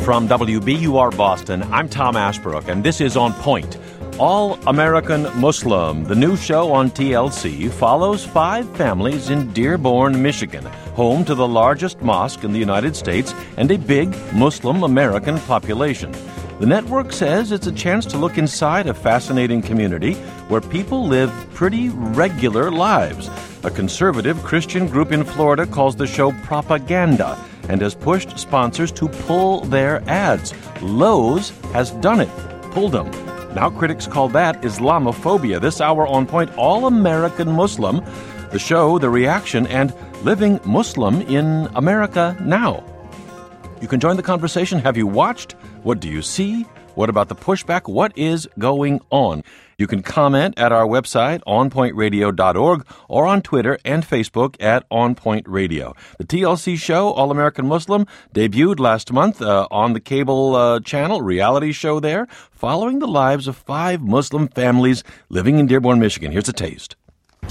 From WBUR Boston, I'm Tom Ashbrook, and this is On Point. All-American Muslim, the new show on TLC, follows 5 families in Dearborn, Michigan, home to the largest mosque in the United States and a big Muslim American population. The network says it's a chance to look inside a fascinating community where people live pretty regular lives. A conservative Christian group in Florida calls the show propaganda and has pushed sponsors to pull their ads. Lowe's has done it, pulled them. Now critics call that Islamophobia. This hour on Point, All-American Muslim, the show, the reaction, and living Muslim in America now. You can join the conversation. Have you watched? What do you see? What about the pushback? What is going on? You can comment at our website, onpointradio.org, or on Twitter and Facebook at onpointradio. The TLC show, All-American Muslim, debuted last month on the cable channel, reality show there, following the lives of 5 Muslim families living in Dearborn, Michigan. Here's a taste. The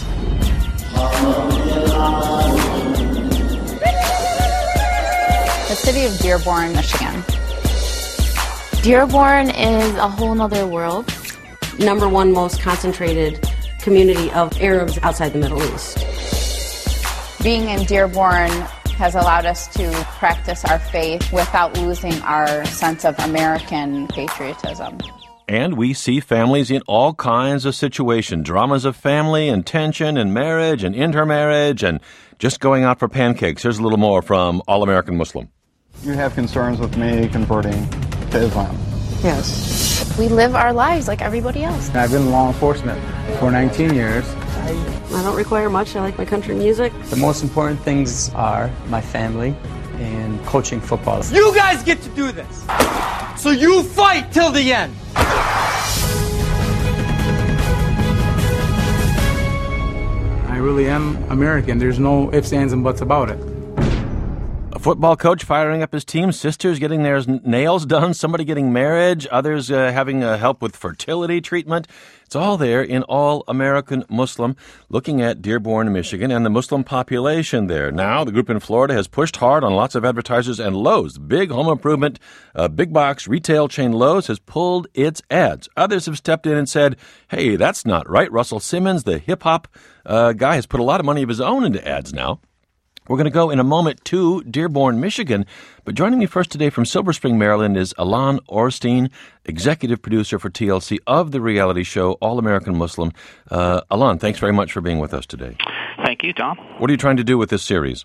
city of Dearborn, Michigan. Dearborn is a whole nother world. Number 1 most concentrated community of Arabs outside the Middle East. Being in Dearborn has allowed us to practice our faith without losing our sense of American patriotism. And we see families in all kinds of situations, dramas of family and tension and marriage and intermarriage and just going out for pancakes. Here's a little more from All-American Muslim. You have concerns with me converting to Islam? Yes. We live our lives like everybody else. I've been in law enforcement for 19 years. I don't require much. I like my country music. The most important things are my family and coaching football. You guys get to do this. So you fight till the end. I really am American. There's no ifs, ands, and buts about it. A football coach firing up his team, sisters getting their nails done, somebody getting married, others having help with fertility treatment. It's all there in All-American Muslim, looking at Dearborn, Michigan, and the Muslim population there. Now, the group in Florida has pushed hard on lots of advertisers, and Lowe's, big home improvement, big box retail chain Lowe's, has pulled its ads. Others have stepped in and said, hey, that's not right. Russell Simmons, the hip-hop guy, has put a lot of money of his own into ads now. We're going to go in a moment to Dearborn, Michigan. But joining me first today from Silver Spring, Maryland, is Alon Orstein, executive producer for TLC of the reality show All-American Muslim. Alon, thanks very much for being with us today. Thank you, Tom. What are you trying to do with this series?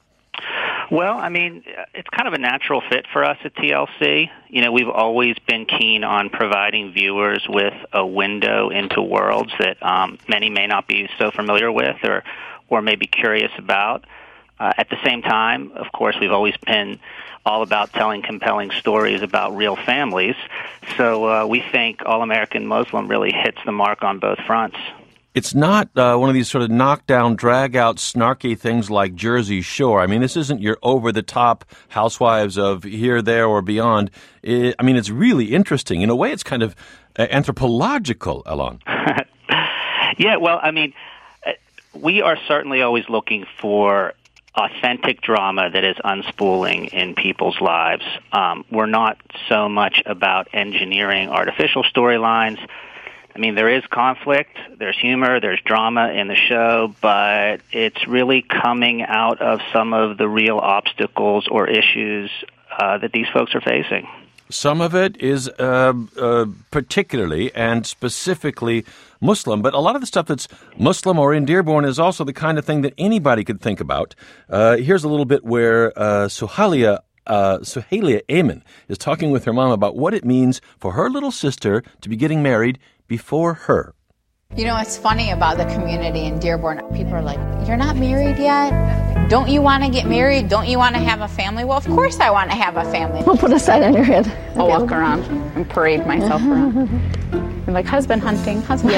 Well, I mean, it's kind of a natural fit for us at TLC. You know, we've always been keen on providing viewers with a window into worlds that many may not be so familiar with or may be curious about. At the same time, of course, we've always been all about telling compelling stories about real families. So we think All-American Muslim really hits the mark on both fronts. It's not one of these sort of knockdown, drag-out, snarky things like Jersey Shore. I mean, this isn't your over-the-top housewives of here, there, or beyond. It's really interesting. In a way, it's kind of anthropological, Alon. Yeah, well, I mean, we are certainly always looking for authentic drama that is unspooling in people's lives. We're not so much about engineering artificial storylines. I mean, there is conflict, there's humor, there's drama in the show, but it's really coming out of some of the real obstacles or issues that these folks are facing. Some of it is particularly and specifically Muslim, but a lot of the stuff that's Muslim or in Dearborn is also the kind of thing that anybody could think about. Here's a little bit where Suhaila Amen is talking with her mom about what it means for her little sister to be getting married before her. You know, it's funny about the community in Dearborn. People are like, you're not married yet? Don't you want to get married? Don't you want to have a family? Well, of course I want to have a family. We'll put a sign on your head. I'll walk around and parade myself around. I'm like, husband hunting, husband.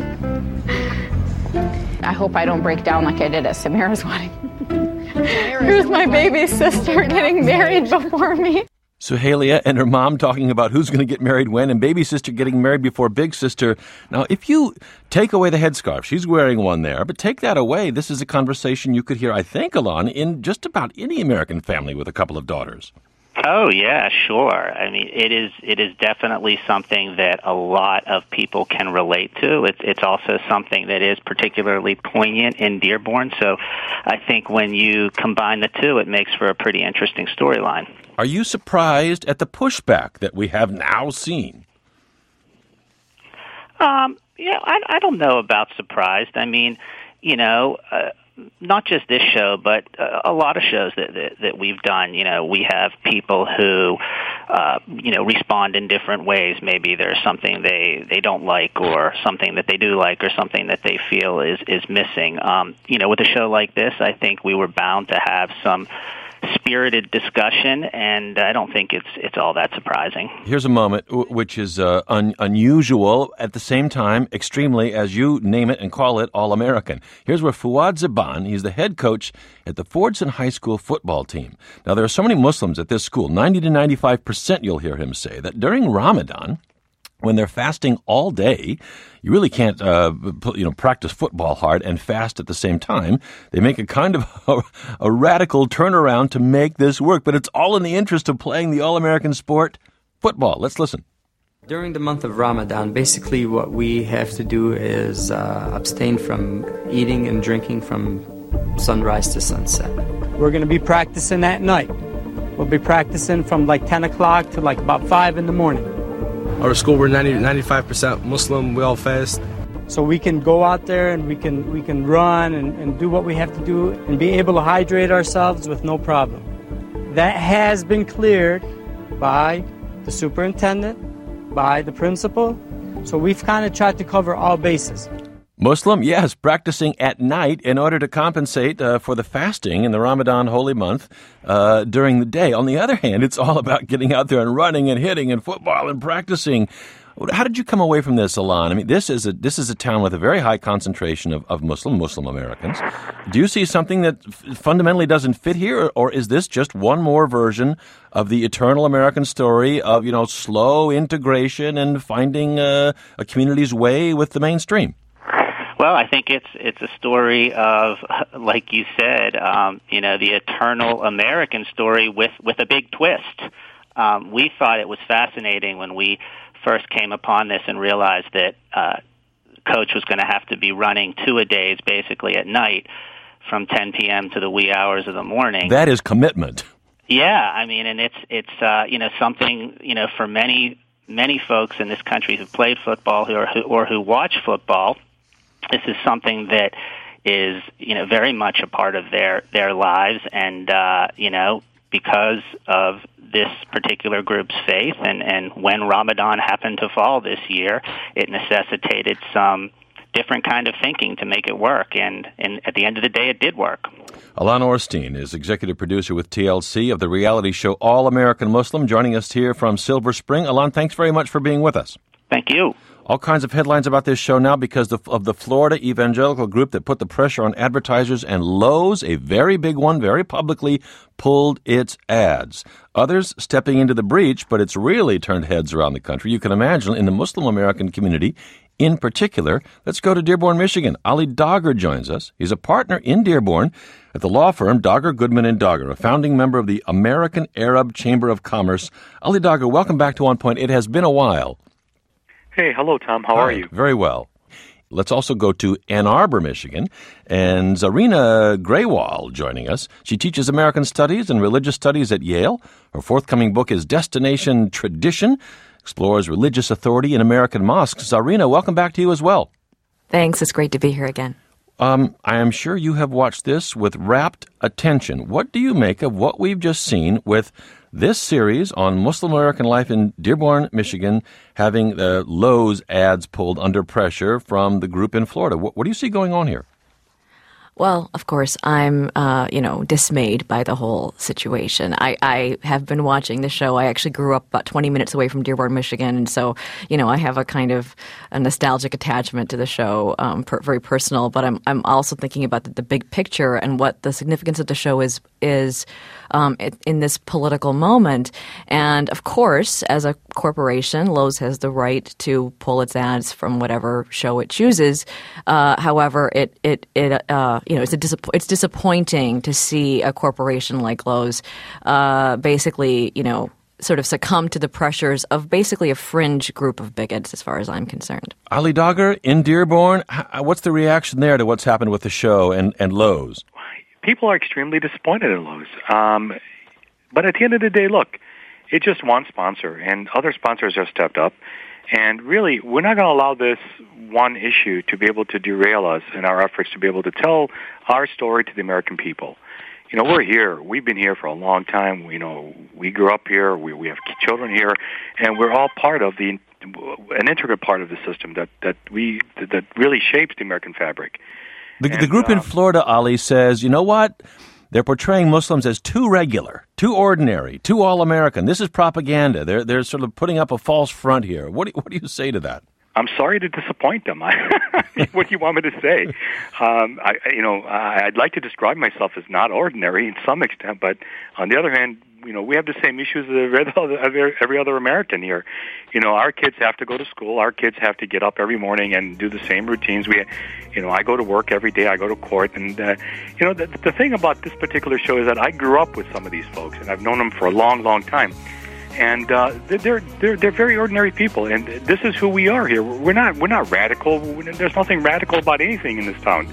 I hope I don't break down like I did at Samira's wedding. Here's my baby sister getting married before me. Suhaila and her mom talking about who's going to get married when, and baby sister getting married before big sister. Now, if you take away the headscarf, she's wearing one there, but take that away, this is a conversation you could hear, I think, Alon, in just about any American family with a couple of daughters. Oh yeah, sure. I mean, it is definitely something that a lot of people can relate to. It's also something that is particularly poignant in Dearborn. So, I think when you combine the two, it makes for a pretty interesting storyline. Are you surprised at the pushback that we have now seen? Yeah, I don't know about surprised. I mean, not just this show, but a lot of shows that we've done. We have people who, respond in different ways. Maybe there's something they don't like, or something that they do like, or something that they feel is missing. With a show like this, I think we were bound to have some spirited discussion, and I don't think it's all that surprising. Here's a moment which is unusual, at the same time extremely, as you name it and call it, all-American. Here's where Fouad Zaban, he's the head coach at the Fordson High School football team. Now, there are so many Muslims at this school, 90 to 95%, you'll hear him say, that during Ramadan, when they're fasting all day, you really can't, practice football hard and fast at the same time. They make a kind of a radical turnaround to make this work, but it's all in the interest of playing the all-American sport, football. Let's listen. During the month of Ramadan, basically what we have to do is abstain from eating and drinking from sunrise to sunset. We're going to be practicing at night. We'll be practicing from like 10 o'clock to like about 5 in the morning. Our school, we're 95% Muslim. We all fast. So we can go out there and we can run and do what we have to do and be able to hydrate ourselves with no problem. That has been cleared by the superintendent, by the principal. So we've kind of tried to cover all bases. Muslim, yes, practicing at night in order to compensate for the fasting in the Ramadan holy month during the day. On the other hand, it's all about getting out there and running and hitting and football and practicing. How did you come away from this, Alon? I mean, this is a town with a very high concentration of Muslim Americans. Do you see something that fundamentally doesn't fit here, or is this just one more version of the eternal American story of, slow integration and finding a community's way with the mainstream? Well, I think it's a story of, like you said, the eternal American story with a big twist. We thought it was fascinating when we first came upon this and realized that Coach was going to have to be running 2-a-days basically at night from 10 p.m. to the wee hours of the morning. That is commitment. Yeah, I mean, and it's something for many folks in this country who played football or who watch football. This is something that is, very much a part of their lives, and because of this particular group's faith, and when Ramadan happened to fall this year, it necessitated some different kind of thinking to make it work, and at the end of the day, it did work. Alon Orstein is executive producer with TLC of the reality show All American Muslim, joining us here from Silver Spring. Alon, thanks very much for being with us. Thank you. All kinds of headlines about this show now because of the Florida evangelical group that put the pressure on advertisers, and Lowe's, a very big one, very publicly pulled its ads. Others stepping into the breach, but it's really turned heads around the country. You can imagine in the Muslim American community in particular. Let's go to Dearborn, Michigan. Ali Dagher joins us. He's a partner in Dearborn at the law firm Dagher, Goodman & Dagher, a founding member of the American Arab Chamber of Commerce. Ali Dagher, welcome back to On Point. It has been a while. Hey, hello, Tom. How are you? Very well. Let's also go to Ann Arbor, Michigan, and Zarina Graywall joining us. She teaches American Studies and Religious Studies at Yale. Her forthcoming book is Destination Tradition, explores religious authority in American mosques. Zarina, welcome back to you as well. Thanks. It's great to be here again. I am sure you have watched this with rapt attention. What do you make of what we've just seen with this series on Muslim American life in Dearborn, Michigan, having the Lowe's ads pulled under pressure from the group in Florida? What do you see going on here? Well, of course, I'm, dismayed by the whole situation. I have been watching the show. I actually grew up about 20 minutes away from Dearborn, Michigan, and so, I have a kind of a nostalgic attachment to the show, very personal. But I'm also thinking about the big picture and what the significance of the show is in this political moment. And of course, as a corporation, Lowe's has the right to pull its ads from whatever show it chooses. However, it it's disappointing to see a corporation like Lowe's basically, sort of succumb to the pressures of basically a fringe group of bigots, as far as I'm concerned. Ali Dagher, in Dearborn, what's the reaction there to what's happened with the show and Lowe's? People are extremely disappointed in Lowe's. But at the end of the day, look, it's just one sponsor, and other sponsors have stepped up. And really, we're not going to allow this one issue to be able to derail us in our efforts to be able to tell our story to the American people. We're here. We've been here for a long time. We grew up here. We have children here, and we're all part of an integral part of the system that really shapes the American fabric. The group in Florida, Ali, says, you know what? They're portraying Muslims as too regular, too ordinary, too all-American. This is propaganda. They're sort of putting up a false front here. What do you say to that? I'm sorry to disappoint them. What do you want me to say? I'd like to describe myself as not ordinary in some extent, but on the other hand, we have the same issues as every other American here. Our kids have to go to school. Our kids have to get up every morning and do the same routines. I go to work every day. I go to court, and the thing about this particular show is that I grew up with some of these folks, and I've known them for a long, long time. And they're very ordinary people, and this is who we are here. We're not radical. There's nothing radical about anything in this town.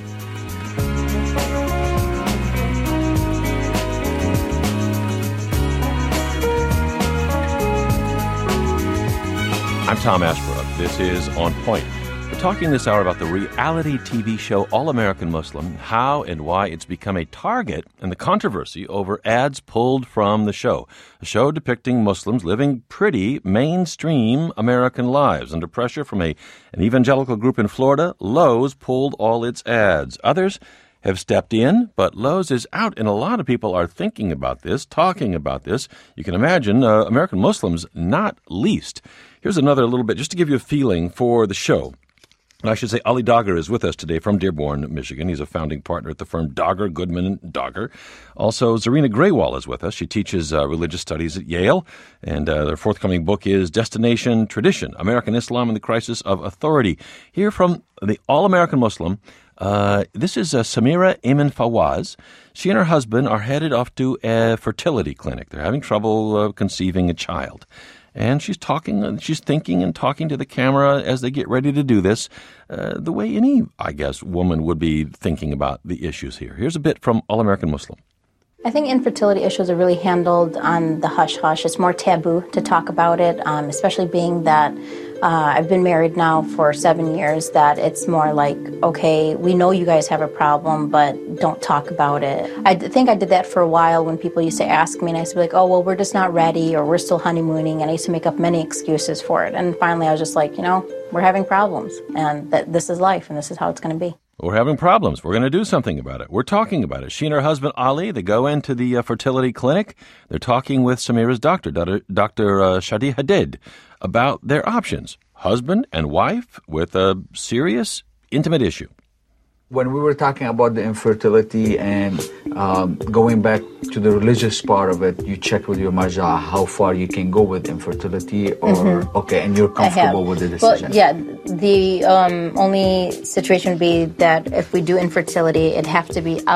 I'm Tom Ashbrook. This is On Point. We're talking this hour about the reality TV show All-American Muslim, how and why it's become a target and the controversy over ads pulled from the show. A show depicting Muslims living pretty mainstream American lives. Under pressure from an evangelical group in Florida, Lowe's pulled all its ads. Others have stepped in, but Lowe's is out, and a lot of people are thinking about this, talking about this. You can imagine American Muslims not least. Here's another little bit, just to give you a feeling for the show. And I should say Ali Dagher is with us today from Dearborn, Michigan. He's a founding partner at the firm Dagher, Goodman & Dagher. Also, Zarina Graywall is with us. She teaches religious studies at Yale, and their forthcoming book is Destination Tradition, American Islam and the Crisis of Authority. Here from the All-American Muslim, this is Samira Ayman Fawaz. She and her husband are headed off to a fertility clinic. They're having trouble conceiving a child. And she's thinking and talking to the camera as they get ready to do this, the way any, I guess, woman would be thinking about the issues here. Here's a bit from All-American Muslim. I think infertility issues are really handled on the hush-hush. It's more taboo to talk about it, especially being that I've been married now for 7 years, that it's more like, okay, we know you guys have a problem, but don't talk about it. I think I did that for a while when people used to ask me, and I used to be like, oh, well, we're just not ready, or we're still honeymooning, and I used to make up many excuses for it. And finally, I was just like, we're having problems, and that this is life, and this is how it's going to be. We're having problems. We're going to do something about it. We're talking about it. She and her husband, Ali, they go into the fertility clinic. They're talking with Samira's doctor, Dr. Shadi Hadid, about their options. Husband and wife with a serious, intimate issue. When we were talking about the infertility and going back to the religious part of it, you checked with your marja how far you can go with infertility, or okay, and you're comfortable with the decision. Well, yeah, the only situation would be that if we do infertility, it'd have to be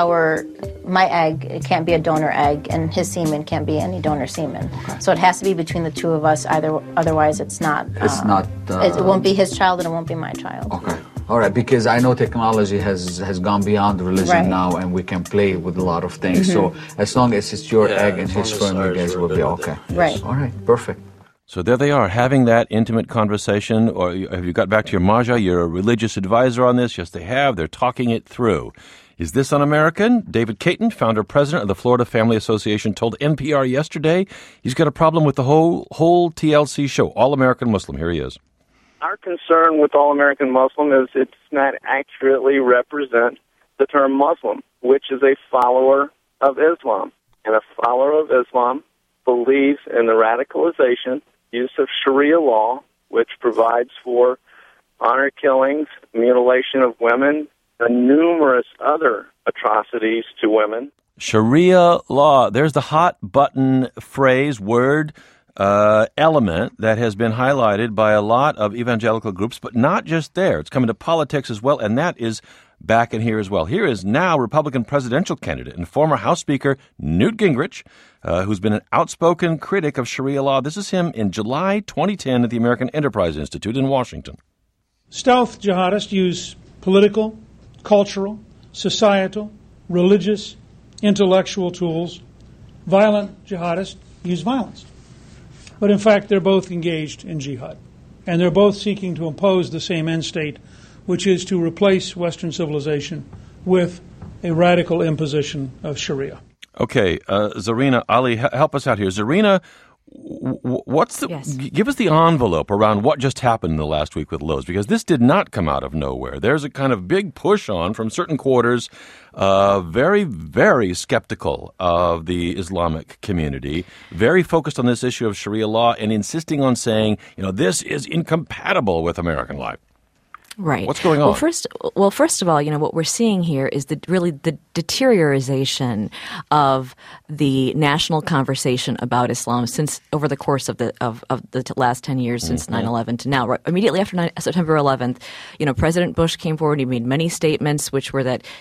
my egg. It can't be a donor egg, and his semen can't be any donor semen. Okay. So it has to be between the two of us. Otherwise, it's not. It won't be his child, and it won't be my child. Okay. All right, because I know technology has gone beyond religion now, and we can play with a lot of things. So as long as it's your egg and his sperm, you guys will be okay. Right. All right, perfect. So there they are, having that intimate conversation. Or have you got back to your marja? You're a religious advisor on this? Yes, they have. They're talking it through. Is this un-American? David Caton, founder president of the Florida Family Association, told NPR yesterday he's got a problem with the whole TLC show, All-American Muslim. Here he is. Our concern with All-American Muslim is it's not accurately represent the term Muslim, which is a follower of Islam. And a follower of Islam believes in the radicalization, use of Sharia law, which provides for honor killings, mutilation of women, and numerous other atrocities to women. Sharia law, there's the hot button phrase, word, element that has been highlighted by a lot of evangelical groups, but not just there. It's coming to politics as well, and that is back in here as well. Here is now Republican presidential candidate and former House Speaker Newt Gingrich, who's been an outspoken critic of Sharia law. This is him in July 2010 at the American Enterprise Institute in Washington. Stealth jihadists use political, cultural, societal, religious, intellectual tools. Violent jihadists use violence. But in fact, they're both engaged in jihad. And they're both seeking to impose the same end state, which is to replace Western civilization with a radical imposition of Sharia. Okay, Zarina, Ali, help us out here. Zarina, give us the envelope around what just happened in the last week with Lowe's, because this did not come out of nowhere. There's a kind of big push on from certain quarters, very, very skeptical of the Islamic community, very focused on this issue of Sharia law and insisting on saying, this is incompatible with American life. Right. What's going on? Well, first of all, what we're seeing here is the deterioration of the national conversation about Islam since over the course of the last 10 years, since 9/11 to now. Right, immediately after September 11th, President Bush came forward. He made many statements, which were that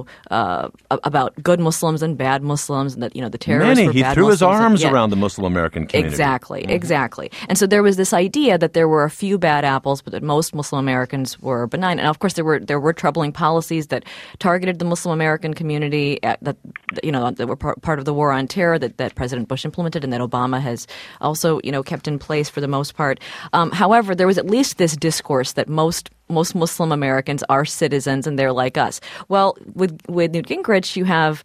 about good Muslims and bad Muslims, and that the terrorists were bad Muslims. He threw his arms around the Muslim American community. Exactly. And so there was this idea that there were a few bad apples, but that most Muslim Americans were benign. And of course, there were troubling policies that targeted the Muslim American community that were part of the war on terror that President Bush implemented and that Obama has also kept in place for the most part. However, there was at least this discourse that most Muslim Americans are citizens and they're like us. Well, with Newt Gingrich, you have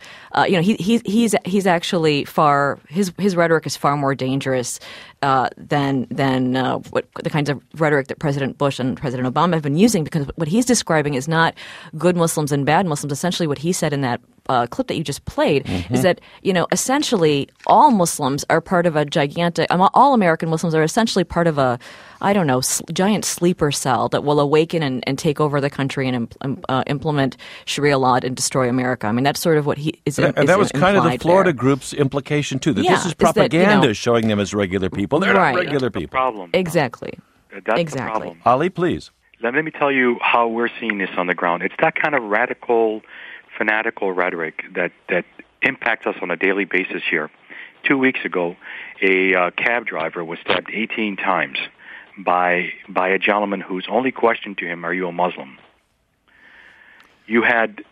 he's actually his rhetoric is far more dangerous than what the kinds of rhetoric that President Bush and President Obama have been using, because what he's describing is not good Muslims and bad Muslims. Essentially, what he said in that clip that you just played is that essentially all Muslims are part of a gigantic. All American Muslims are essentially part of a giant sleeper cell that will awaken and take over the country and implement Sharia law and destroy America. I mean, that's sort of what he is. And that was kind of the Florida group's implication too. That this is propaganda showing them as regular people. They're not regular people. Problem. Exactly. That's the problem. Ali, please. Let me tell you how we're seeing this on the ground. It's that kind of radical, fanatical rhetoric that impacts us on a daily basis here. 2 weeks ago, a cab driver was stabbed 18 times by a gentleman whose only question to him, "Are you a Muslim?" We've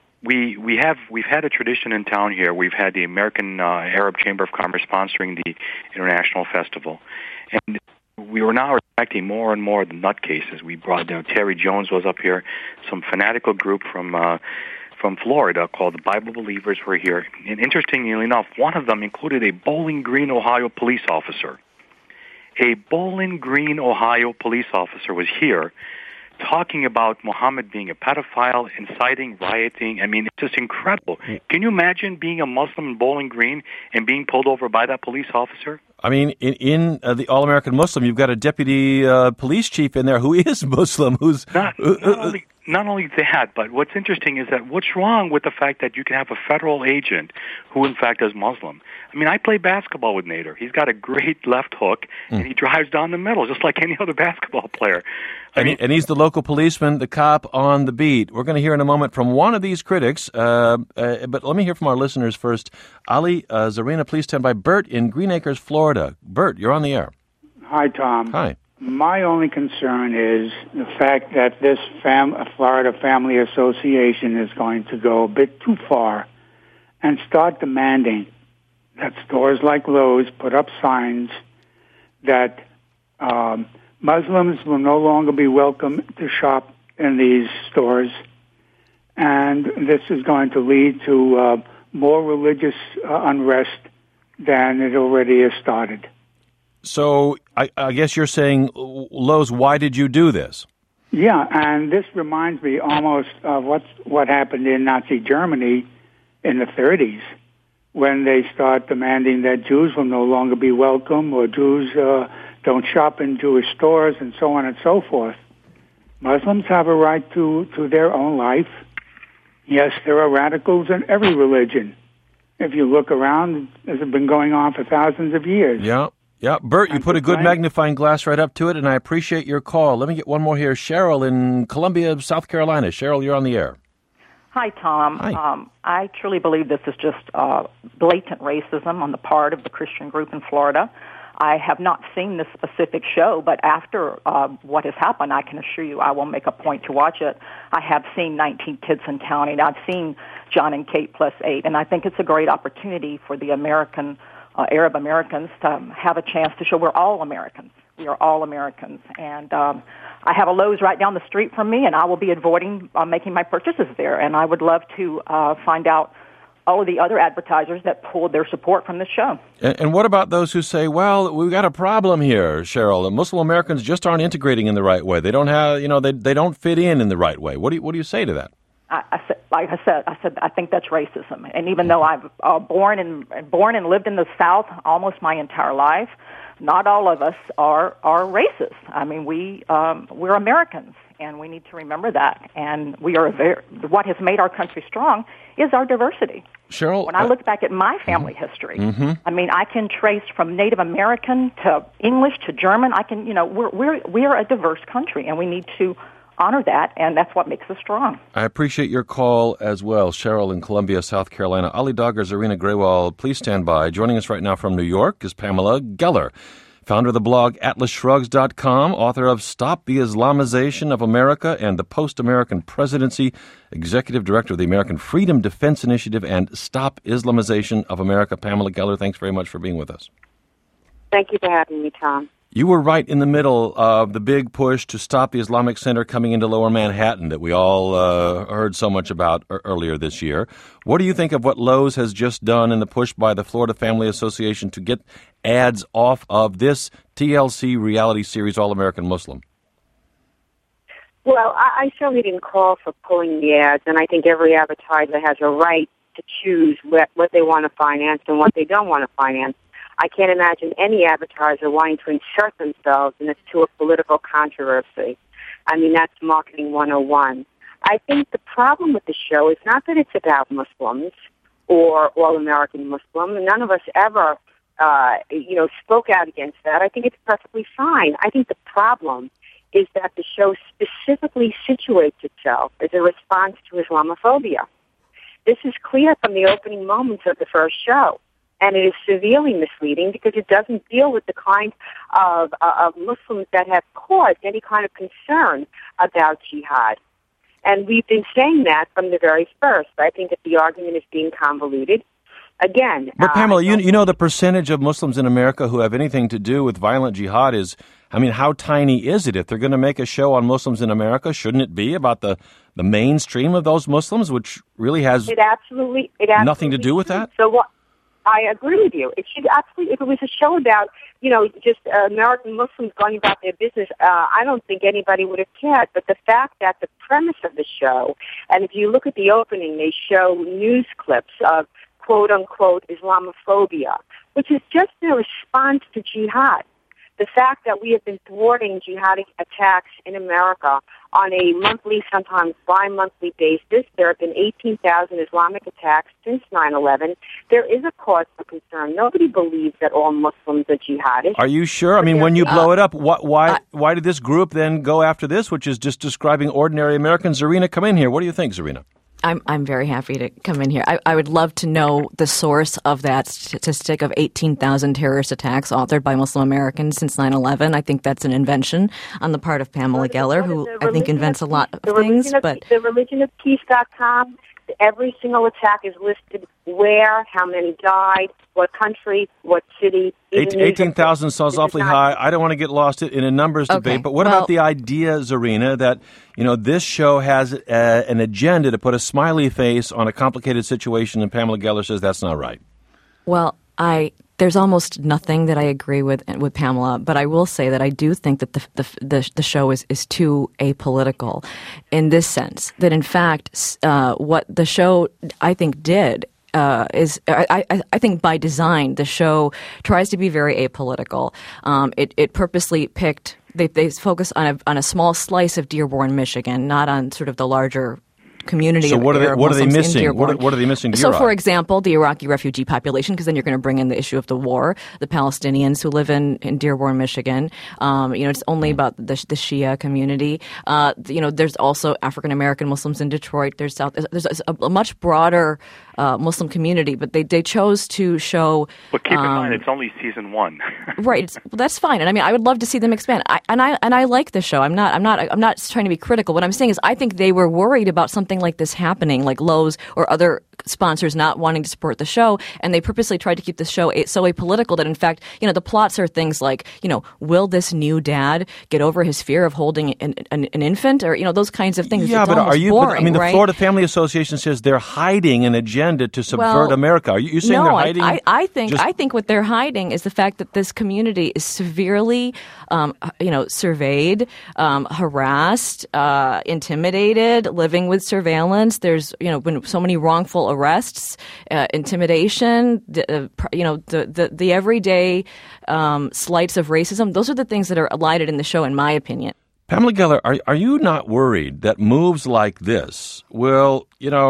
had a tradition in town here. We've had the American Arab Chamber of Commerce sponsoring the International Festival, and we were now expecting more and more the nutcases. We brought Terry Jones was up here, some fanatical group from Florida called the Bible Believers were here, and interestingly enough, one of them included a Bowling Green, Ohio police officer. A Bowling Green, Ohio police officer was here talking about Muhammad being a pedophile, inciting rioting. I mean, it's just incredible. Can you imagine being a Muslim in Bowling Green and being pulled over by that police officer? I mean, in the All-American Muslim, you've got a deputy police chief in there who is Muslim, who's... Not only that, but what's interesting is that what's wrong with the fact that you can have a federal agent who, in fact, is Muslim? I mean, I play basketball with Nader. He's got a great left hook, and he drives down the middle, just like any other basketball player. And he's the local policeman, the cop on the beat. We're going to hear in a moment from one of these critics, but let me hear from our listeners first. Ali, Zarina, please stand by. Bert in Green Acres, Florida. Bert, you're on the air. Hi, Tom. Hi. My only concern is the fact that this Florida Family Association is going to go a bit too far and start demanding that stores like Lowe's put up signs that Muslims will no longer be welcome to shop in these stores, and this is going to lead to more religious unrest than it already has started. So I guess you're saying, Lowe's, why did you do this? Yeah, and this reminds me almost of what happened in Nazi Germany in the 30s, when they start demanding that Jews will no longer be welcome, or Jews don't shop in Jewish stores, and so on and so forth. Muslims have a right to their own life. Yes, there are radicals in every religion. If you look around, this has been going on for thousands of years. Yeah, Bert, you put a good magnifying glass right up to it, and I appreciate your call. Let me get one more here. Cheryl in Columbia, South Carolina. Cheryl, you're on the air. Hi, Tom. Hi. I truly believe this is just blatant racism on the part of the Christian group in Florida. I have not seen this specific show, but after what has happened, I can assure you I will make a point to watch it. I have seen 19 Kids and Counting. I've seen John and Kate Plus 8, and I think it's a great opportunity for the Arab Americans to have a chance to show we're all Americans. We are all Americans, and I have a Lowe's right down the street from me, and I will be avoiding making my purchases there, and I would love to find out all of the other advertisers that pulled their support from this show. And what about those who say, well, we've got a problem here, Cheryl, and Muslim Americans just aren't integrating in the right way. They don't have, they don't fit in the right way. What do you say to that? I said, I think that's racism. And even though I've born and lived in the South almost my entire life, not all of us are racist. I mean, we're Americans, and we need to remember that. And what has made our country strong is our diversity. Cheryl, when I look back at my family history, I mean, I can trace from Native American to English to German. We're a diverse country, and we need to honor that, and that's what makes us strong. I appreciate your call as well, Cheryl in Columbia, South Carolina. Ali Dagher, Zarina Grewal, please stand by. Joining us right now from New York is Pamela Geller, founder of the blog AtlasShrugs.com, author of Stop the Islamization of America and the Post-American Presidency, executive director of the American Freedom Defense Initiative and Stop Islamization of America. Pamela Geller, thanks very much for being with us. Thank you for having me, Tom. You were right in the middle of the big push to stop the Islamic Center coming into Lower Manhattan that we all heard so much about earlier this year. What do you think of what Lowe's has just done in the push by the Florida Family Association to get ads off of this TLC reality series, All American Muslim? Well, I certainly didn't call for pulling the ads, and I think every advertiser has a right to choose what they want to finance and what they don't want to finance. I can't imagine any advertiser wanting to insert themselves into a political controversy. I mean, that's marketing 101. I think the problem with the show is not that it's about Muslims or all-American Muslim. None of us ever, spoke out against that. I think it's perfectly fine. I think the problem is that the show specifically situates itself as a response to Islamophobia. This is clear from the opening moments of the first show. And it is severely misleading because it doesn't deal with the kind of Muslims that have caused any kind of concern about jihad. And we've been saying that from the very first. I think that the argument is being convoluted. Again... But Pamela, you know the percentage of Muslims in America who have anything to do with violent jihad is, I mean, how tiny is it? If they're going to make a show on Muslims in America, shouldn't it be about the mainstream of those Muslims, which really has nothing to do with that? So what? I agree with you. It should absolutely, if it was a show about, just American Muslims going about their business, I don't think anybody would have cared. But the fact that the premise of the show, and if you look at the opening, they show news clips of quote-unquote Islamophobia, which is just a response to jihad. The fact that we have been thwarting jihadi attacks in America on a monthly, sometimes bi-monthly basis. There have been 18,000 Islamic attacks since 9/11. There is a cause for concern. Nobody believes that all Muslims are jihadists. Are you sure? I mean, when you blow it up, why did this group then go after this, which is just describing ordinary Americans? Zarina, come in here. What do you think, Zarina? I'm very happy to come in here. I would love to know the source of that statistic of 18,000 terrorist attacks authored by Muslim Americans since 9/11. I think that's an invention on the part of Pamela Geller, who I think invents a lot of things. But the religionofpeace.com, every single attack is listed where, how many died, what country, what city. 18,000 sounds awfully high. I don't want to get lost in a numbers debate, but what about the idea, Zarina, that this show has an agenda to put a smiley face on a complicated situation, and Pamela Geller says that's not right? Well, there's almost nothing that I agree with Pamela, but I will say that I do think that the show is too apolitical in this sense, that in fact what the show I think did is I think by design the show tries to be very apolitical. It purposely picked they focus on a small slice of Dearborn, Michigan, not on sort of the larger community So of what are Arab they Muslims in missing? Dearborn. What are they missing to So, your for eye? example, the Iraqi refugee population, because then you're going to bring in the issue of the war, the Palestinians who live in Dearborn, Michigan. It's only about the Shia community. There's also African American Muslims in Detroit. There's a much broader Muslim community, but they chose to show. But keep in mind, it's only season 1. Right. That's fine. And I mean, I would love to see them expand. I like the show. I'm not trying to be critical. What I'm saying is I think they were worried about something like this happening, like Lowe's or other sponsors not wanting to support the show, and they purposely tried to keep the show so apolitical that, in fact, the plots are things like, will this new dad get over his fear of holding an infant, or those kinds of things. Yeah, it's but are you? boring, the right? Florida Family Association says they're hiding an agenda to subvert America. Are you saying they're hiding? I think what they're hiding is the fact that this community is severely, surveyed, harassed, intimidated, living with surveillance. There's been so many wrongful arrests, intimidation, the everyday slights of racism. Those are the things that are elided in the show, in my opinion. Pamela Geller, are you not worried that moves like this will,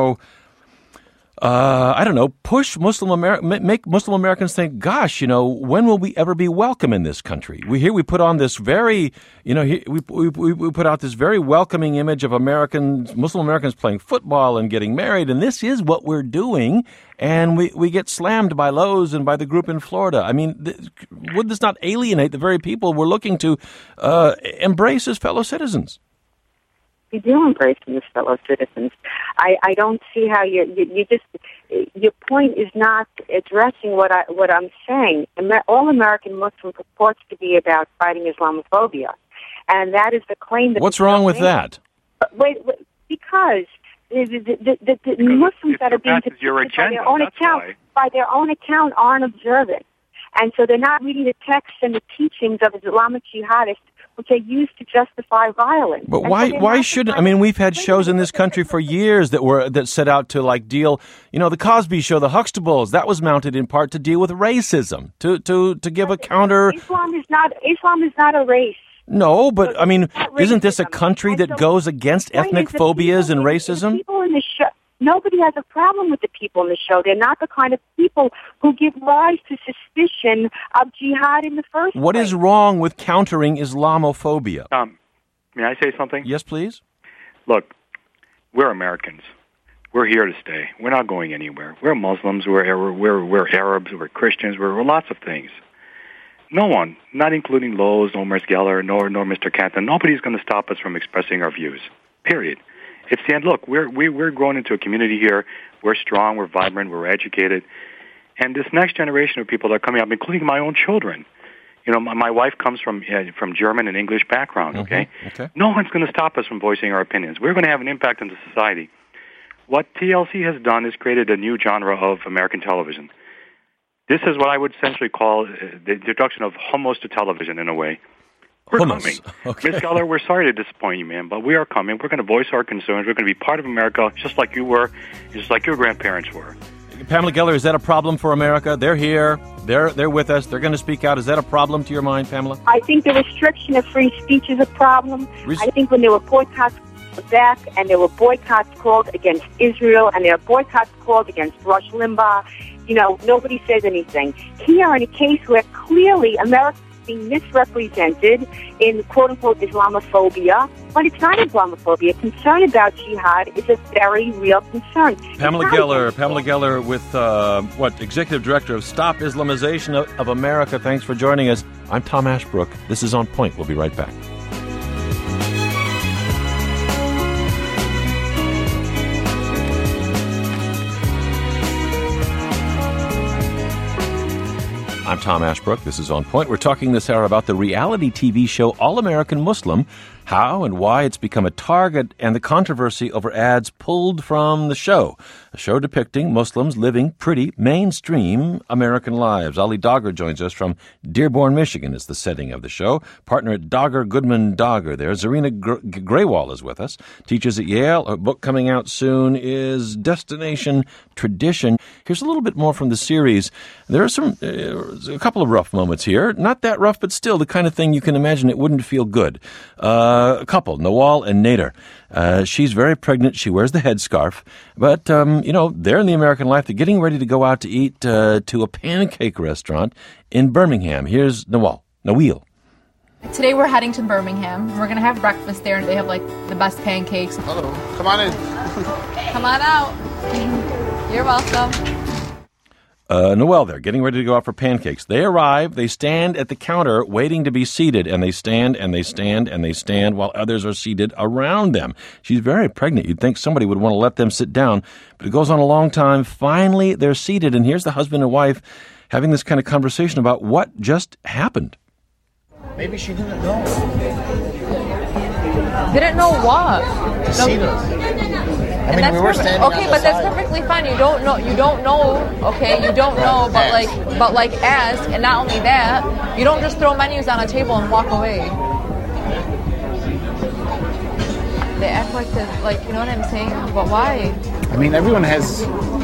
push make Muslim Americans think, gosh, when will we ever be welcome in this country? We put on this very, we put out this very welcoming image of Muslim Americans playing football and getting married, and this is what we're doing, and we get slammed by Lowe's and by the group in Florida. I mean, would this not alienate the very people we're looking to embrace as fellow citizens? You do embrace them as fellow citizens. I don't see how your point is not addressing what I'm saying. All American Muslim purports to be about fighting Islamophobia, and that is the claim that. What's wrong with that? Wait, because the Muslims that are being depicted by their own account aren't observant, and so they're not reading the texts and the teachings of Islamic jihadists, which they use to justify violence. But why shouldn't? I mean, we've had shows in this country for years that set out to deal. The Cosby Show, the Huxtables, that was mounted in part to deal with racism, to give a counter. Islam is not a race. No, but I mean, isn't this a country that goes against ethnic phobias and racism? People in the show. Nobody has a problem with the people in the show. They're not the kind of people who give rise to suspicion of jihad in the first place. What is wrong with countering Islamophobia? May I say something? Yes, please. Look, we're Americans. We're here to stay. We're not going anywhere. We're Muslims. We're Arabs. We're Christians. We're lots of things. No one, not including Lowe's, nor Ms. Geller, nor Mr. Canton, nobody's going to stop us from expressing our views. Period. It's the end. Look, we're growing into a community here. We're strong. We're vibrant. We're educated. And this next generation of people that are coming up, including my own children. My wife comes from German and English background, okay? Okay. No one's going to stop us from voicing our opinions. We're going to have an impact on the society. What TLC has done is created a new genre of American television. This is what I would essentially call the introduction of hummus to television in a way. We're coming. Okay. Ms. Geller, we're sorry to disappoint you, man, but we are coming. We're going to voice our concerns. We're going to be part of America just like you were, just like your grandparents were. Pamela Geller, is that a problem for America? They're here. They're with us. They're going to speak out. Is that a problem to your mind, Pamela? I think the restriction of free speech is a problem. I think when there were boycotts back and there were boycotts called against Israel and there are boycotts called against Rush Limbaugh, nobody says anything. Here in a case where clearly America being misrepresented in quote-unquote Islamophobia, but it's not Islamophobia. Concern about jihad is a very real concern. Pamela Geller with Executive Director of Stop Islamization of America. Thanks for joining us. I'm Tom Ashbrook. This is On Point. We'll be right back. I'm Tom Ashbrook. This is On Point. We're talking this hour about the reality TV show All American Muslim, how and why it's become a target, and the controversy over ads pulled from the show. A show depicting Muslims living pretty mainstream American lives. Ali Dogger joins us from Dearborn, Michigan is the setting of the show. Partner at Dogger Goodman Dogger there. Zarina Graywall is with us. Teaches at Yale. Her book coming out soon is Destination Tradition. Here's a little bit more from the series. There are a couple of rough moments here. Not that rough, but still the kind of thing you can imagine it wouldn't feel good. A couple, Nawal and Nader. She's very pregnant. She wears the headscarf. But, they're in the American life. They're getting ready to go out to eat to a pancake restaurant in Birmingham. Here's Nawal. Today we're heading to Birmingham. We're going to have breakfast there, and they have, the best pancakes. Hello. Come on in. Come on out. You're welcome. Noel, they're getting ready to go out for pancakes. They arrive, they stand at the counter waiting to be seated, and they stand and they stand and they stand while others are seated around them. She's very pregnant. You'd think somebody would want to let them sit down, but it goes on a long time. Finally, they're seated, and here's the husband and wife having this kind of conversation about what just happened. Maybe she didn't know. Didn't know what? To seat us. I mean, we were standing okay, but that's perfectly fine. You don't know. Okay, you don't know. But ask, and not only that, you don't just throw menus on a table and walk away. They act like this, you know what I'm saying? But why? I mean, everyone has.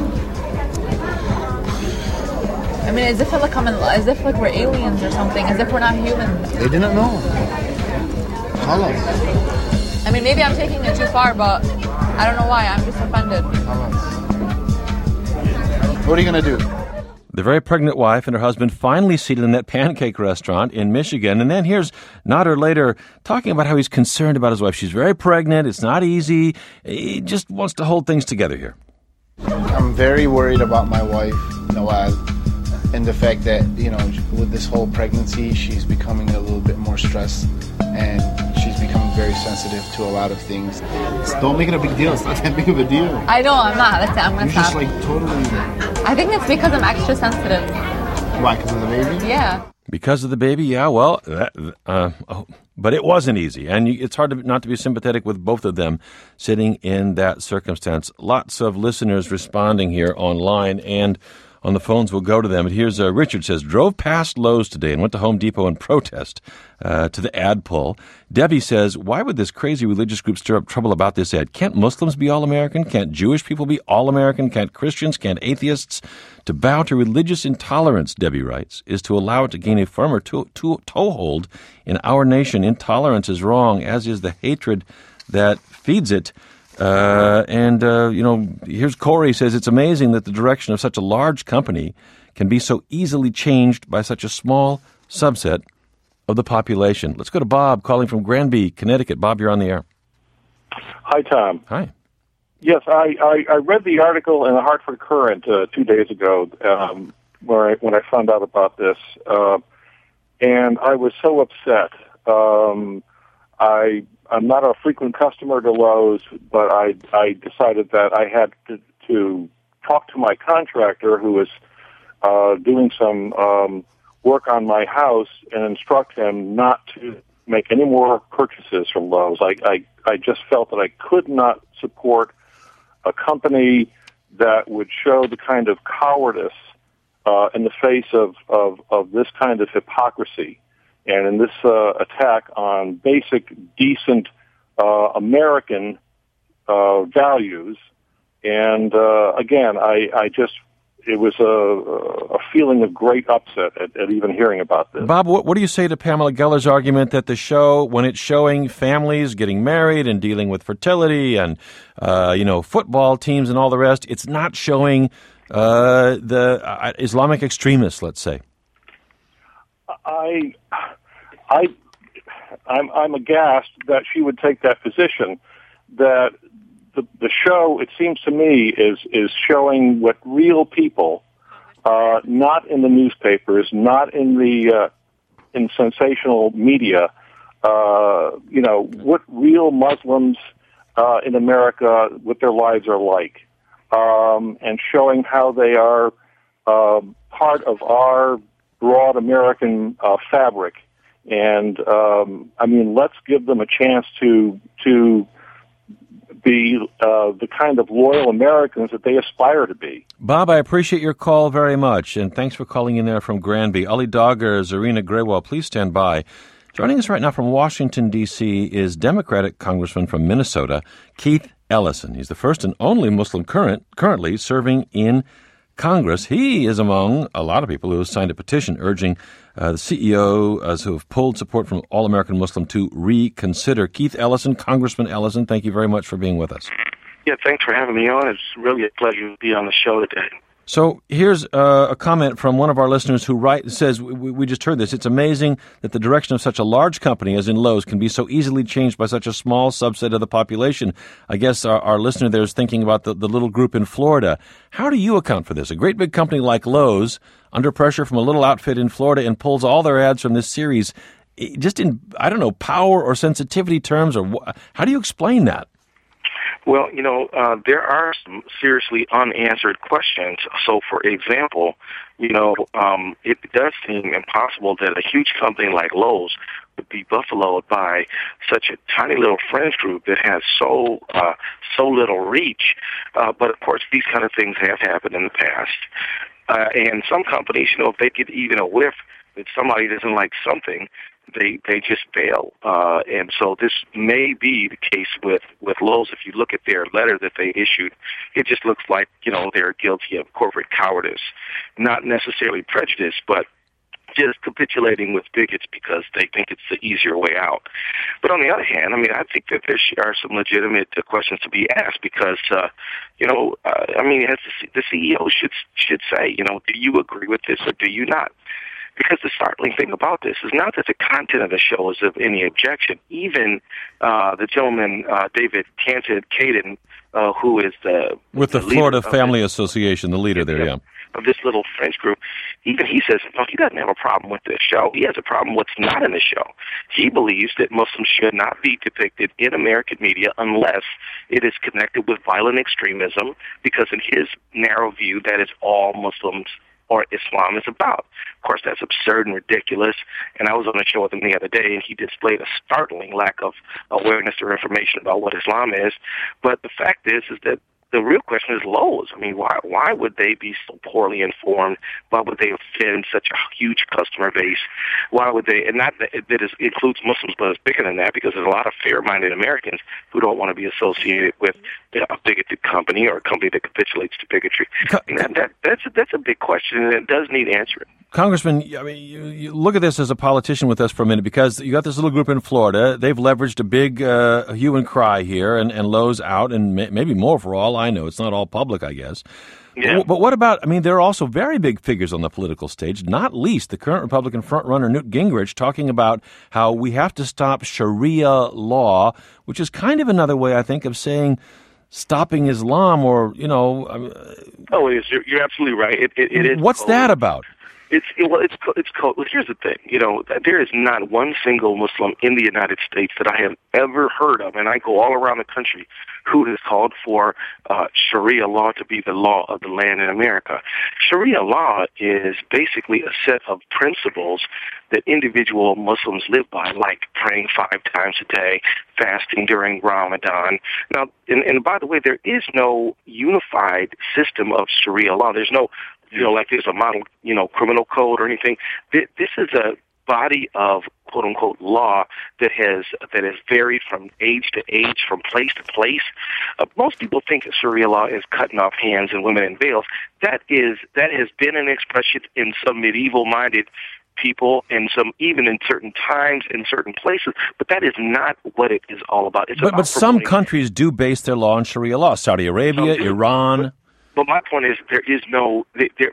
I mean, as if we're aliens or something. As if we're not human. They didn't know. How long? I mean, maybe I'm taking it too far, but I don't know why. I'm just offended. What are you going to do? The very pregnant wife and her husband finally seated in that pancake restaurant in Michigan. And then here's Nader later talking about how he's concerned about his wife. She's very pregnant. It's not easy. He just wants to hold things together here. I'm very worried about my wife, Nawal, and the fact that, with this whole pregnancy, she's becoming a little bit more stressed. And she's becoming very sensitive to a lot of things. Don't make it a big deal. It's not that big of a deal. I know, I'm not. That's it. I'm going to stop. You're just totally... I think it's because I'm extra sensitive. Why, because of the baby? Yeah. Because of the baby? Yeah, well, but it wasn't easy. And it's hard not to be sympathetic with both of them sitting in that circumstance. Lots of listeners responding here online and on the phones. We'll go to them. And here's Richard says, drove past Lowe's today and went to Home Depot in protest to the ad pull. Debbie says, why would this crazy religious group stir up trouble about this ad? Can't Muslims be all-American? Can't Jewish people be all-American? Can't Christians? Can't atheists? To bow to religious intolerance, Debbie writes, is to allow it to gain a firmer toehold in our nation. Intolerance is wrong, as is the hatred that feeds it. Here's Corey says, it's amazing that the direction of such a large company can be so easily changed by such a small subset of the population. Let's go to Bob calling from Granby, Connecticut. Bob, you're on the air. Hi, Tom. Hi. Yes, I read the article in the Hartford Courant 2 days ago when I found out about this, and I was so upset. I'm not a frequent customer to Lowe's, but I decided that I had to talk to my contractor who was doing some work on my house and instruct him not to make any more purchases from Lowe's. I just felt that I could not support a company that would show the kind of cowardice in the face of this kind of hypocrisy. And in this attack on basic, decent American values, and again, it was a feeling of great upset at even hearing about this. Bob, what do you say to Pamela Geller's argument that the show, when it's showing families getting married and dealing with fertility and football teams and all the rest, it's not showing the Islamic extremists, let's say? I'm aghast that she would take that position. That the show, it seems to me, is showing what real people, not in the newspapers, not in the in sensational media, what real Muslims in America, what their lives are like, and showing how they are part of our broad American fabric. And let's give them a chance to be the kind of loyal Americans that they aspire to be. Bob, I appreciate your call very much, and thanks for calling in there from Granby. Ali Dogger, Zarina Grewal, please stand by. Joining us right now from Washington, D.C. is Democratic Congressman from Minnesota, Keith Ellison. He's the first and only Muslim currently serving in Congress. He is among a lot of people who have signed a petition urging the CEO who have pulled support from All American Muslim to reconsider. Keith Ellison, Congressman Ellison, thank you very much for being with us. Yeah, thanks for having me on. It's really a pleasure to be on the show today. So here's a comment from one of our listeners who says, we just heard this, it's amazing that the direction of such a large company as in Lowe's can be so easily changed by such a small subset of the population. I guess our listener there is thinking about the little group in Florida. How do you account for this? A great big company like Lowe's, under pressure from a little outfit in Florida, and pulls all their ads from this series, just in, I don't know, power or sensitivity terms, or how do you explain that? Well, there are some seriously unanswered questions. So, for example, it does seem impossible that a huge company like Lowe's would be buffaloed by such a tiny little fringe group that has so little reach. But, of course, these kind of things have happened in the past. And some companies, if they get even a whiff that somebody doesn't like something, they just fail. And so this may be the case with Lowe's. If you look at their letter that they issued, it just looks like, they're guilty of corporate cowardice, not necessarily prejudice, but just capitulating with bigots because they think it's the easier way out. But on the other hand, I think that there are some legitimate questions to be asked because, as the CEO should say, do you agree with this or do you not? Because the startling thing about this is not that the content of the show is of any objection. Even the gentleman, David Caden, who is with the Florida Family Association, the leader there, yeah. Of this little French group, even he says, no, he doesn't have a problem with this show. He has a problem with what's not in the show. He believes that Muslims should not be depicted in American media unless it is connected with violent extremism, because in his narrow view, that is all Muslims or Islam is about. Of course, that's absurd and ridiculous, and I was on a show with him the other day, and he displayed a startling lack of awareness or information about what Islam is. But the fact is that the real question is Lowe's. Why would they be so poorly informed? Why would they offend such a huge customer base? Why would they, and not that it includes Muslims, but it's bigger than that, because there's a lot of fair-minded Americans who don't want to be associated with a bigoted company or a company that capitulates to bigotry. That's a big question, and it does need answering. Congressman, you look at this as a politician with us for a minute, because you got this little group in Florida. They've leveraged a big hue and cry here, and Lowe's out, and maybe more for all I know. It's not all public, I guess. Yeah. But what about, there are also very big figures on the political stage, not least the current Republican frontrunner Newt Gingrich, talking about how we have to stop Sharia law, which is kind of another way, I think, of saying stopping Islam, or, Oh, it is. You're absolutely right. It is. What's that about? It's called. Well, here's the thing. There is not one single Muslim in the United States that I have ever heard of, and I go all around the country, who has called for Sharia law to be the law of the land in America. Sharia law is basically a set of principles that individual Muslims live by, like praying 5 times a day, fasting during Ramadan. Now, and by the way, there is no unified system of Sharia law. There's no like there's a model, criminal code or anything. This is a body of quote unquote law that has varied from age to age, from place to place. Most people think that Sharia law is cutting off hands and women in veils. That has been an expression in some medieval-minded people, and even in certain times, in certain places, but that is not what it is all about. But some countries do base their law on Sharia law. Saudi Arabia, Iran. But my point is there is no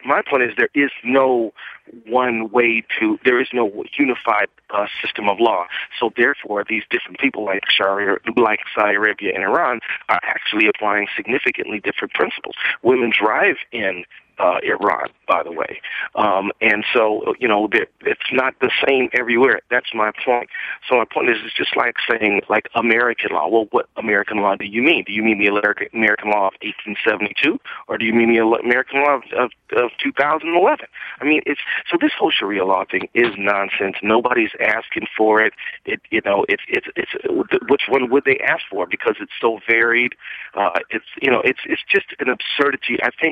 one way to. There is no unified system of law. So therefore, these different people like Saudi Arabia and Iran are actually applying significantly different principles. Women drive in Iran, by the way. And so, it's not the same everywhere. That's my point. So my point is, it's just like saying, like, American law. Well, what American law do you mean? Do you mean the American law of 1872? Or do you mean the American law of 2011? So this whole Sharia law thing is nonsense. Nobody's asking for it. It's which one would they ask for? Because it's so varied. It's just an absurdity. I think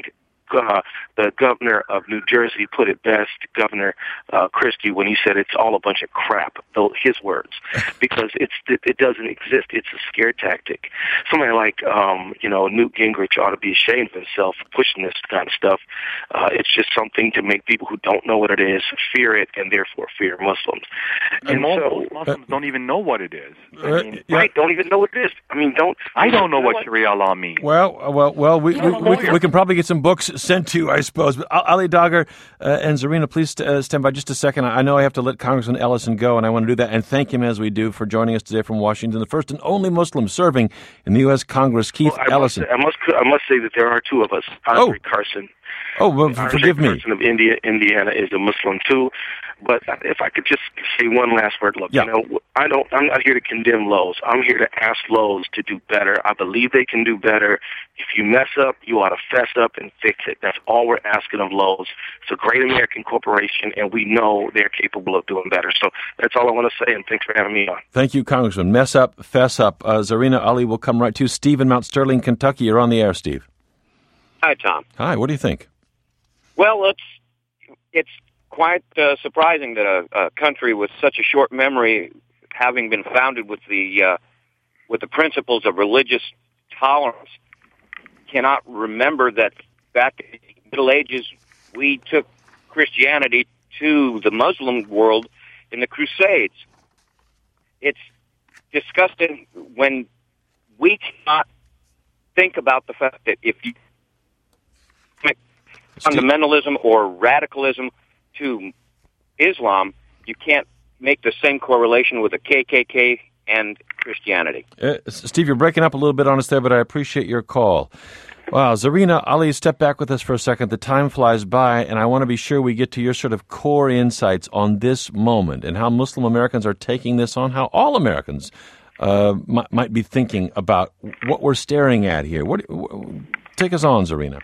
the governor of New Jersey put it best, Governor Christie, when he said it's all a bunch of crap. His words, because it doesn't exist. It's a scare tactic. Somebody like Newt Gingrich ought to be ashamed of himself for pushing this kind of stuff. It's just something to make people who don't know what it is fear it, and therefore fear Muslims. And most Muslims don't even know what it is. Right? Don't even know what it is. I don't know what Sharia law means. Well, we can probably get some books sent to you, I suppose. But Ali Dagher and Zarina, please stand by just a second. I know I have to let Congressman Ellison go, and I want to do that and thank him as we do for joining us today from Washington, the first and only Muslim serving in the U.S. Congress, Keith Ellison. I must say that there are two of us. Andre Carson. Oh, well, forgive me. Carson of Indiana is a Muslim too. But if I could just say one last word, look, I'm not here to condemn Lowe's. I'm here to ask Lowe's to do better. I believe they can do better. If you mess up, you ought to fess up and fix it. That's all we're asking of Lowe's. It's a great American corporation, and we know they're capable of doing better. So that's all I want to say, and thanks for having me on. Thank you, Congressman. Mess up, fess up. Zarina, Ali will come right to you. Steve in Mount Sterling, Kentucky. You're on the air, Steve. Hi, Tom. Hi, what do you think? Well, it's quite surprising that a country with such a short memory, having been founded with the principles of religious tolerance, cannot remember that back in the Middle Ages we took Christianity to the Muslim world in the Crusades. It's disgusting when we cannot think about the fact that if you fundamentalism or radicalism to Islam, you can't make the same correlation with the KKK and Christianity. Steve, you're breaking up a little bit on us there, but I appreciate your call. Wow, Zarina, Ali, step back with us for a second. The time flies by, and I want to be sure we get to your sort of core insights on this moment and how Muslim Americans are taking this on, how all Americans might be thinking about what we're staring at here. Take us on, Zarina.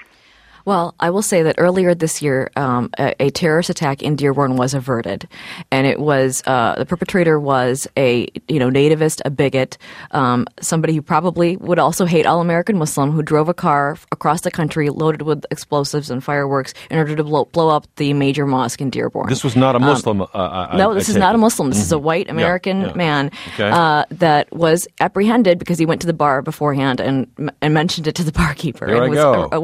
Well, I will say that earlier this year, a terrorist attack in Dearborn was averted, and it was the perpetrator was a nativist, a bigot, somebody who probably would also hate all American Muslim, who drove a car across the country loaded with explosives and fireworks in order to blow up the major mosque in Dearborn. This was not a Muslim. No, this is not a Muslim. This is a white American man that was apprehended because he went to the bar beforehand and mentioned it to the barkeeper. There It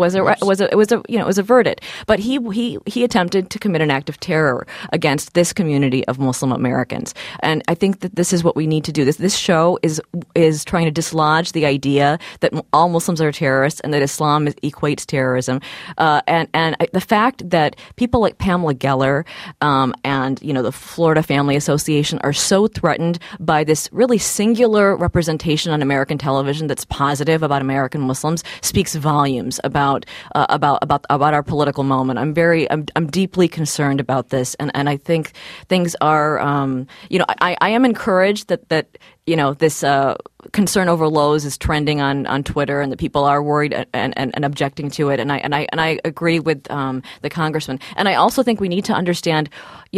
was averted, but he attempted to commit an act of terror against this community of Muslim Americans, and I think that this is what we need to do. This show is trying to dislodge the idea that all Muslims are terrorists and that Islam equates terrorism, and the fact that people like Pamela Geller and the Florida Family Association are so threatened by this really singular representation on American television that's positive about American Muslims speaks volumes about our political moment. I'm deeply concerned about this, and I think things are I am encouraged that this concern over Lowe's is trending on Twitter, and that people are worried and objecting to it, and I agree with the congressman. And I also think we need to understand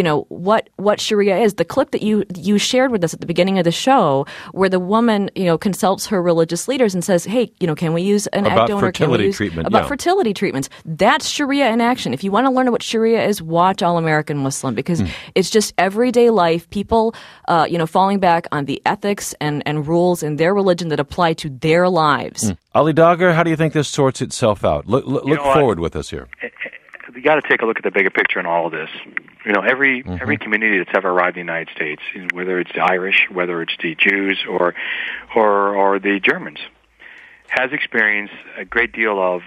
what Sharia is. The clip that you shared with us at the beginning of the show, where the woman consults her religious leaders and says, "Hey, can we use an egg donor? Can we use fertility treatments?" That's Sharia in action. If you want to learn what Sharia is, watch All American Muslim, because it's just everyday life. People, falling back on the ethics and rules in their religion that apply to their lives. Ali Dagher, how do you think this sorts itself out? Look forward with us here. We got to take a look at the bigger picture in all of this. Every community that's ever arrived in the United States, whether it's the Irish, whether it's the Jews, or the Germans, has experienced a great deal of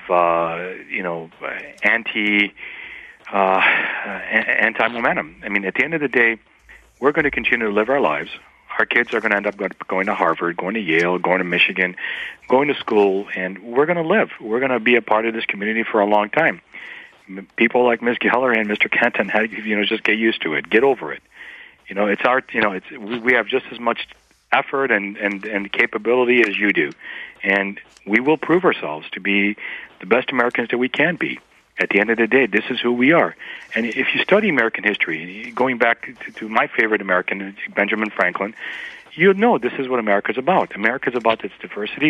anti-momentum. I mean, at the end of the day, we're going to continue to live our lives. Our kids are going to end up going to Harvard, going to Yale, going to Michigan, going to school, and we're going to live. We're going to be a part of this community for a long time. People like Ms. Geller and Mr. Kenton, just get used to it, get over it. We have just as much effort and capability as you do, and we will prove ourselves to be the best Americans that we can be. At the end of the day, this is who we are. And if you study American history, going back to my favorite American, Benjamin Franklin, you'll know this is what America's about. America's about its diversity,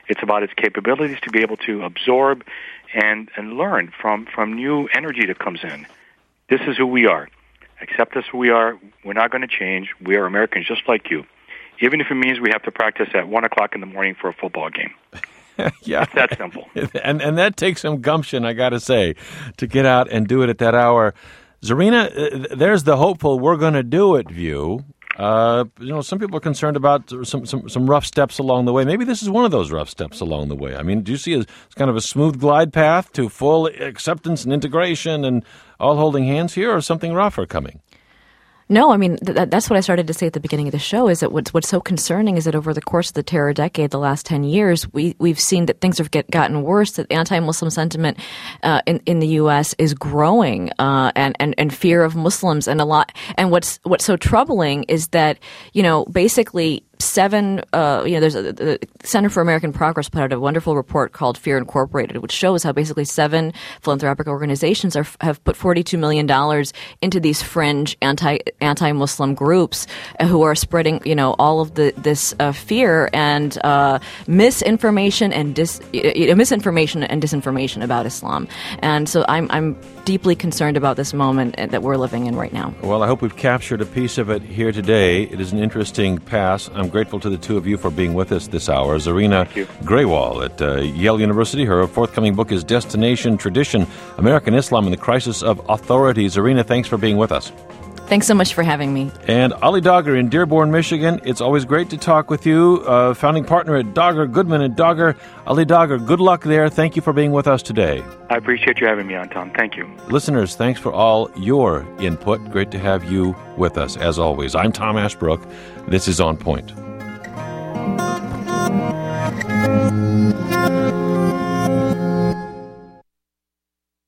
It's about its capabilities to be able to absorb and learn from new energy that comes in. This is who we are. Accept us who we are. We're not going to change. We are Americans just like you, even if it means we have to practice at 1 o'clock in the morning for a football game. Yeah, it's that simple. And that takes some gumption, I got to say, to get out and do it at that hour. Zarina, there's the hopeful "we're going to do it" view. Some people are concerned about some rough steps along the way. Maybe this is one of those rough steps along the way. I mean, do you see it's kind of a smooth glide path to full acceptance and integration and all holding hands here, or something rougher coming? No, I mean, that's what I started to say at the beginning of the show, is that what's so concerning is that over the course of the terror decade, the last 10 years, we've seen that things have gotten worse, that anti-Muslim sentiment in the U.S. is growing, and fear of Muslims and a lot. And what's so troubling is that, basically there's the Center for American Progress put out a wonderful report called Fear Incorporated, which shows how basically 7 philanthropic organizations have put $42 million into these fringe anti-Muslim groups who are spreading, all of this fear and misinformation and disinformation about Islam. And so I'm deeply concerned about this moment that we're living in right now. Well, I hope we've captured a piece of it here today. It is an interesting pass. I'm grateful to the two of you for being with us this hour. Zarina Grewal at Yale University. Her forthcoming book is Destination Tradition, American Islam and the Crisis of Authority. Zarina, thanks for being with us. Thanks so much for having me. And Ali Dagher in Dearborn, Michigan. It's always great to talk with you. Founding partner at Dagher, Goodman & Dagher. Ali Dagher, good luck there. Thank you for being with us today. I appreciate you having me on, Tom. Thank you. Listeners, thanks for all your input. Great to have you with us, as always. I'm Tom Ashbrook. This is On Point.